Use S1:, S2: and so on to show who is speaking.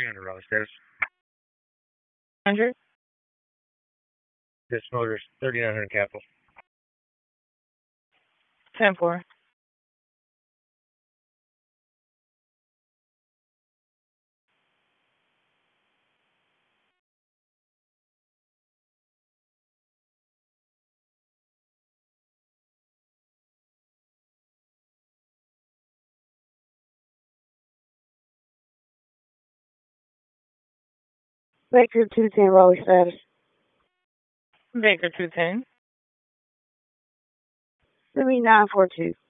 S1: 300 Raleigh status.
S2: 100.
S1: This motor's 3900 capital.
S2: 10-4.
S3: Baker 210 Raleigh status.
S2: Baker 210.
S3: Send me 942.